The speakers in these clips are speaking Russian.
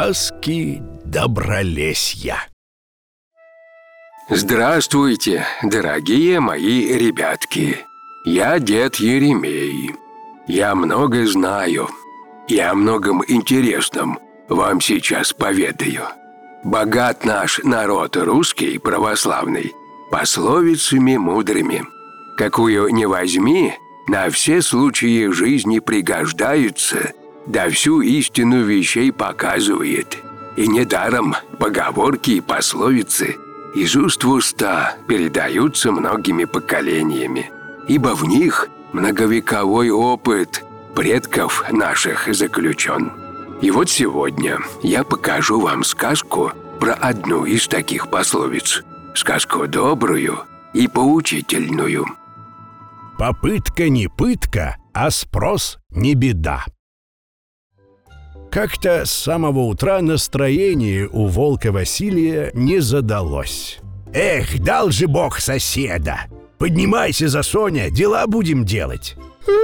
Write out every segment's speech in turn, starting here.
Сказки Добролесья. Здравствуйте, дорогие мои ребятки. Я дед Еремей. Я много знаю и о многом интересном вам сейчас поведаю. Богат наш народ русский православный пословицами мудрыми. Какую не возьми, на все случаи жизни пригождаются, да всю истину вещей показывает. И недаром поговорки и пословицы из уст в уста передаются многими поколениями, ибо в них многовековой опыт предков наших заключен. И вот сегодня я покажу вам сказку про одну из таких пословиц. Сказку добрую и поучительную. Попытка не пытка, а спрос не беда. Как-то с самого утра настроение у волка Василия не задалось. «Эх, дал же бог соседа! Поднимайся, Засоня, дела будем делать!»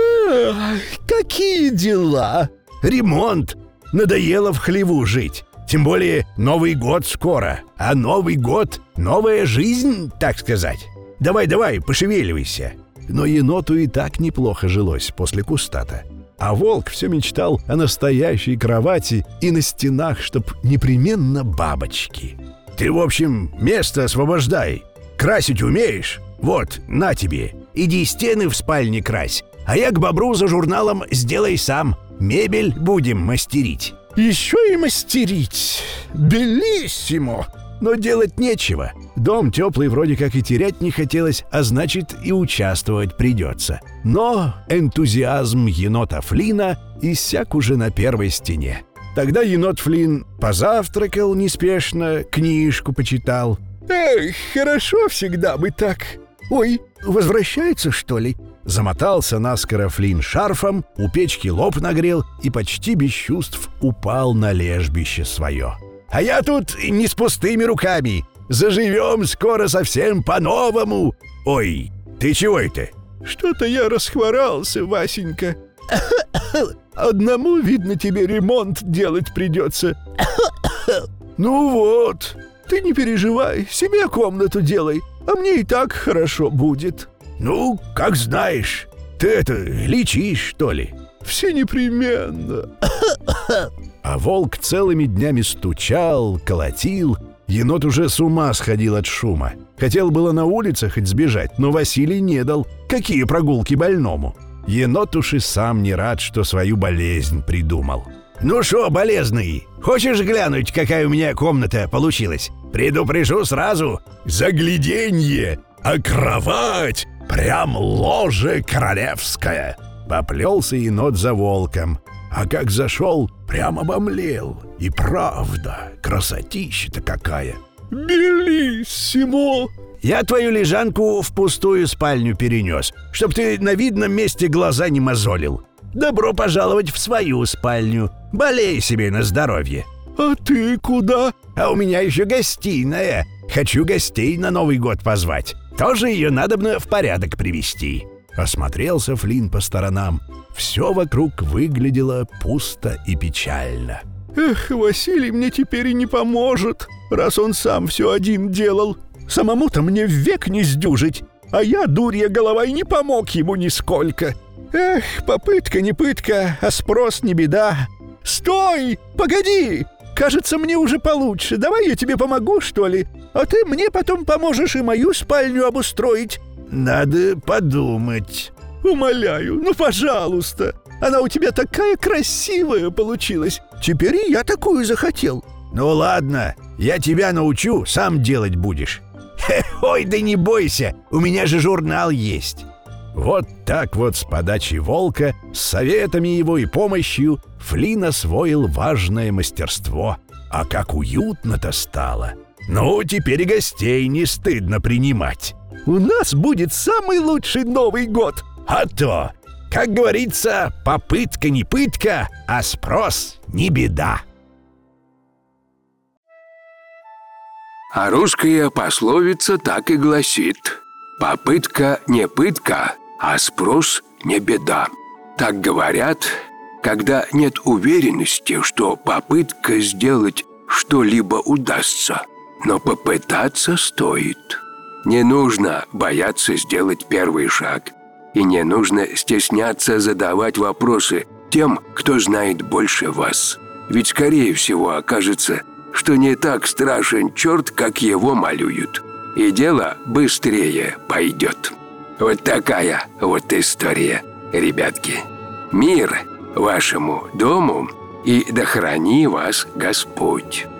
Какие дела? «Ремонт! Надоело в хлеву жить! Тем более Новый год скоро, а Новый год — новая жизнь, так сказать! Давай, пошевеливайся!» Но еноту и так неплохо жилось после куста-то. А волк все мечтал о настоящей кровати и на стенах, чтоб непременно бабочки. «Ты, в общем, место освобождай. Красить умеешь? Вот, на тебе. Иди стены в спальне крась, а я к бобру за журналом сделай сам. Мебель будем мастерить». Еще и мастерить. Белиссимо. Но делать нечего. Дом теплый вроде как и терять не хотелось, а значит и участвовать придется. Но энтузиазм енота Флина иссяк уже на первой стене. Тогда енот Флин позавтракал неспешно, книжку почитал. Эх, хорошо всегда бы так. Ой, возвращается, что ли? Замотался наскоро Флин шарфом, у печки лоб нагрел и почти без чувств упал на лежбище свое. «А я тут не с пустыми руками. Заживем скоро совсем по-новому. Ой, ты чего это?» Что-то я расхворался, Васенька. Одному, видно, тебе ремонт делать придется. Ну вот, ты не переживай, себе комнату делай, а мне и так хорошо будет. «Ну, как знаешь. Ты это, лечишь, что ли?» «Все непременно». А волк целыми днями стучал, колотил. Енот уже с ума сходил от шума. Хотел было на улицах хоть сбежать, но Василий не дал. Какие прогулки больному? Енот уж и сам не рад, что свою болезнь придумал. «Ну шо, болезный, хочешь глянуть, какая у меня комната получилась? Предупрежу сразу. Загляденье, а кровать прям ложе королевское!» Поплелся енот за волком. А как зашел, прям обомлел. И правда, красотища-то какая! Белиссимо! Я твою лежанку в пустую спальню перенес, чтоб ты на видном месте глаза не мозолил. Добро пожаловать в свою спальню. Болей себе на здоровье. А ты куда? А у меня еще гостиная. Хочу гостей на Новый год позвать. Тоже ее надобно в порядок привести. Осмотрелся Флин по сторонам. Все вокруг выглядело пусто и печально. Эх, Василий мне теперь и не поможет, раз он сам все один делал. Самому-то мне век не сдюжить, а я, дурья голова, и не помог ему нисколько. Эх, попытка не пытка, а спрос не беда. Стой! Погоди! Кажется, мне уже получше. Давай я тебе помогу, что ли? А ты мне потом поможешь и мою спальню обустроить. Надо подумать. Умоляю, ну пожалуйста. Она у тебя такая красивая получилась. Теперь и я такую захотел. Ну ладно, я тебя научу, сам делать будешь. Ой, да не бойся, у меня же журнал есть. Вот так вот с подачи волка, с советами его и помощью Флин освоил важное мастерство. А как уютно-то стало. Ну, теперь и гостей не стыдно принимать. У нас будет самый лучший Новый год. А то, как говорится, попытка не пытка, а спрос не беда. А русская пословица так и гласит: попытка не пытка, а спрос не беда. Так говорят, когда нет уверенности, что попытка сделать что-либо удастся, но попытаться стоит. Не нужно бояться сделать первый шаг, и не нужно стесняться задавать вопросы тем, кто знает больше вас. Ведь, скорее всего, окажется, что не так страшен черт, как его малюют, и дело быстрее пойдет. Вот такая вот история, ребятки. Мир вашему дому, и да храни вас Господь.